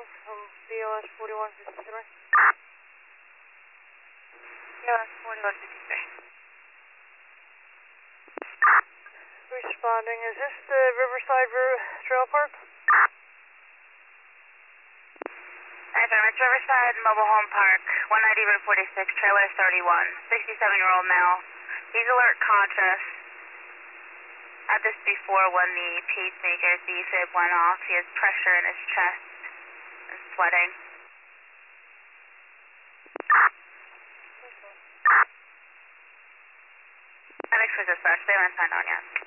Jones from BLS 4153. BLS 4153. Responding, is this the Riverside Trail Park? It's Riverside Mobile Home Park, 190 Route 46, trailer 31, 67-year-old male. He's alert conscious. Had this before when the pacemaker defib went off. He has pressure in his chest and sweating. Medics for dispatch, they haven't signed on yet.